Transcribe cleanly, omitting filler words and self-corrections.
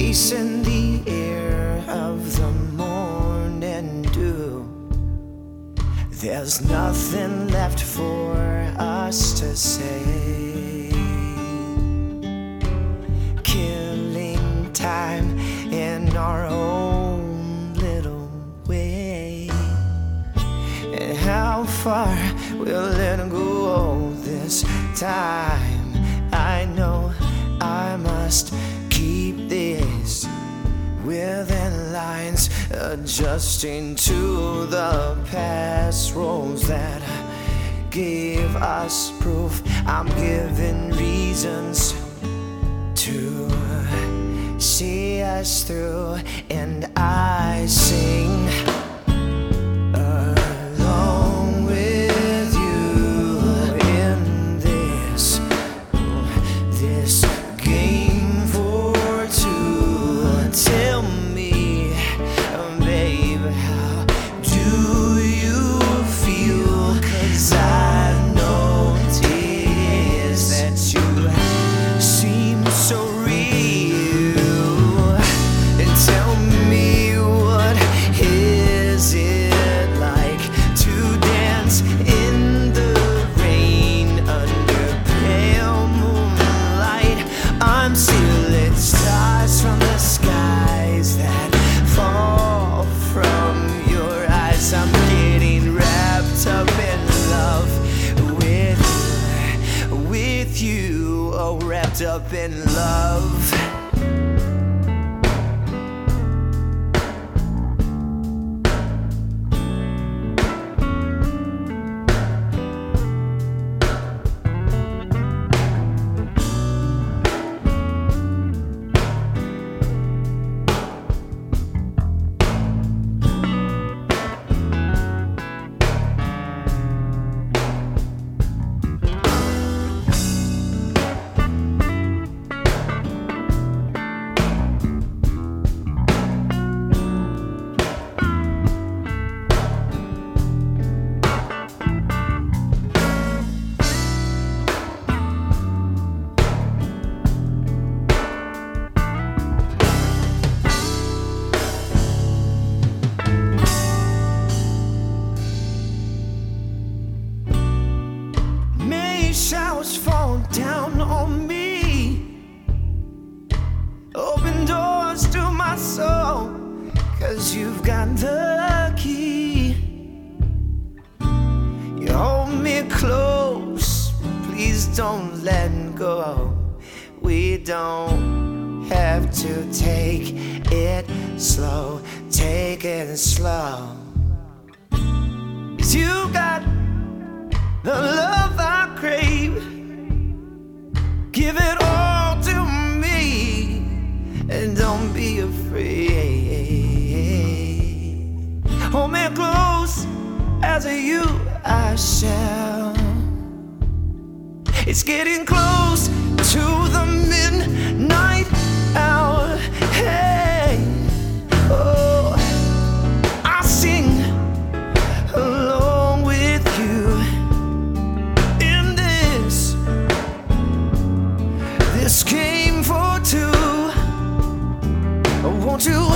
peace in the air of the morning dew. There's nothing left for us to say. Killing time in our own little way. And how far will it go this time? I know I must keep this within lines, adjusting to the past roles that gave us proof. I'm given reasons to see us through, and I sing along with you in this game for two. Tell me, babe, how do you feel? 'Cause I notice that you seem so real. And tell me, what is it like to dance in the rain under pale moonlight? I'm stealing stars from the skies that fall from your eyes. I'm getting wrapped up in love with you, oh, wrapped up in love. Showers fall down on me, open doors to my soul, 'cause you've got the key. You hold me close, please don't let go. We don't have to take it slow, take it slow. 'Cause you got the love I crave. Give it all to me, and don't be afraid. Hold me close, as you I shall. It's getting close to the midnight hour. Hey, oh, I sing along with you in this game for two. Won't you